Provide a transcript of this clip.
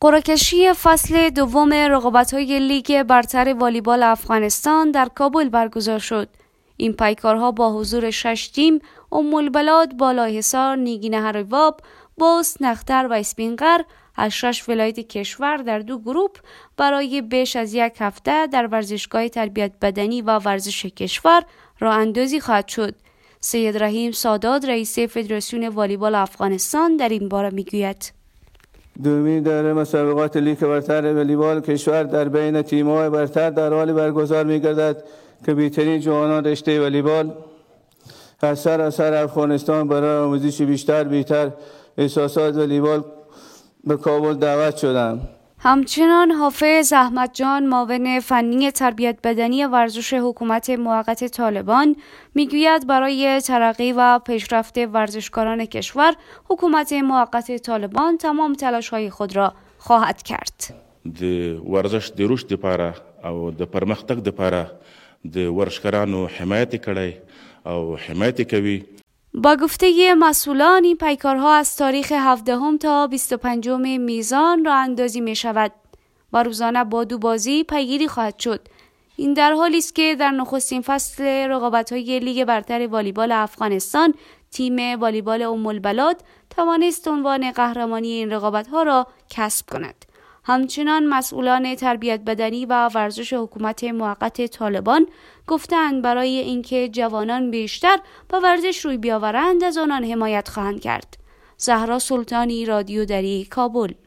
قرعه‌کشی فصل دوم رقابت‌های لیگ برتر والیبال افغانستان در کابل برگزار شد. این پیکارها با حضور 6 تیم البلاد، بالایحصار، نیگین هرواب، بست، نختر و اسپینقر از 6 ولایت کشور در 2 گروه برای بیش از 1 هفته در ورزشگاه تربیت بدنی و ورزش کشور راه اندازی خواهد شد. سید رحیم سادات رئیس فدراسیون والیبال افغانستان در این باره میگوید: دومین دوره مسابقات لیگ برتر والیبال کشور در بین تیم‌های برتر در حال برگزار می‌گردد که بهترین جوانان رشته والیبال از سراسر افغانستان برای آموزش بهتر احساسات والیبال به کابل دعوت شدند. همچنان حافظ احمد جان معاون فنی تربیت بدنی ورزش حکومت موقت طالبان میگوید برای ترقی و پیشرفت ورزشکاران کشور حکومت موقت طالبان تمام تلاش‌های خود را خواهد کرد. د ورزش د رشد لپاره او د پرمختګ لپاره د ورزشکارانو حمایت کړي او حمایت کوي. با گفته مسئولان این پیکارها از تاریخ 17 تا 25 میزان راه اندازی می شود و روزانه با 2 بازی پیگیری خواهد شد. این در حالی است که در نخستین فصل رقابت‌های لیگ برتر والیبال افغانستان تیم والیبال البلاد توانست عنوان قهرمانی این رقابت‌ها را کسب کند. همچنان مسئولان تربیت بدنی و ورزش حکومت موقت طالبان گفتند برای اینکه جوانان بیشتر به ورزش روی بیاورند از آنان حمایت خواهند کرد. زهرا سلطانی، رادیو دری، کابل.